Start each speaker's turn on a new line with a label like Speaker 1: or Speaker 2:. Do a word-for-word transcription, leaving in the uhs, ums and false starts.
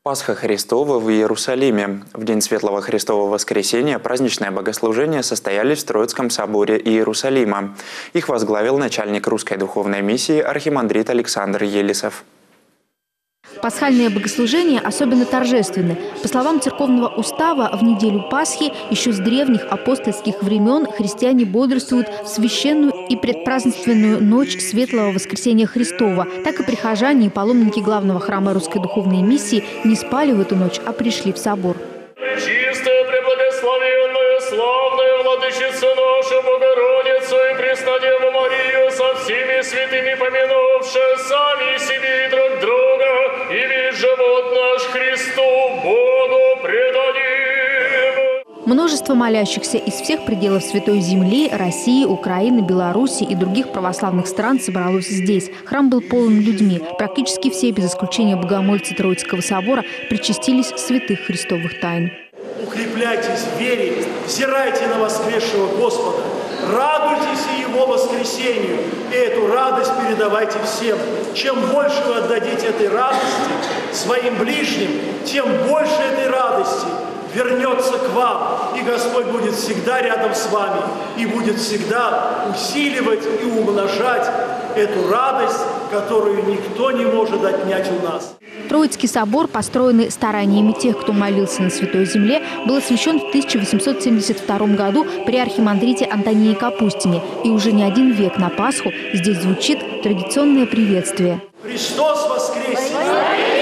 Speaker 1: Пасха Христова в Иерусалиме. В день Светлого Христового Воскресения праздничные богослужения состоялись в Троицком соборе Иерусалима. Их возглавил начальник русской духовной миссии архимандрит Александр Елисов.
Speaker 2: Пасхальные богослужения особенно торжественны. По словам церковного устава, в неделю Пасхи еще с древних апостольских времен христиане бодрствуют в священную и предпразднственную ночь Светлого Воскресения Христова. Так и прихожане и паломники главного храма русской духовной миссии не спали в эту ночь, а пришли в собор.
Speaker 3: Пречистая, преблагословенная, славная Владычица наша, Богородицу и Преснодеву Марию, со всеми святыми помянувшие сами себе и друг друга, и весь живот наш Христу Богу предадим.
Speaker 2: Множество молящихся из всех пределов Святой Земли, России, Украины, Беларуси и других православных стран собралось здесь. Храм был полон людьми. Практически все, без исключения богомольцы Троицкого собора, причастились святых христовых тайн.
Speaker 4: Укрепляйтесь в вере, взирайте на воскресшего Господа, радуйтесь Его воскресению, и эту радость передавайте всем. Чем больше вы отдадите этой радости своим ближним, тем больше этой радости вернется к вам, и Господь будет всегда рядом с вами и будет всегда усиливать и умножать эту радость, которую никто не может отнять у нас.
Speaker 2: Троицкий собор, построенный стараниями тех, кто молился на Святой Земле, был освящен в тысяча восемьсот семьдесят втором году при архимандрите Антонии Капустине. И уже не один век на Пасху здесь звучит традиционное приветствие.
Speaker 4: Христос воскресе!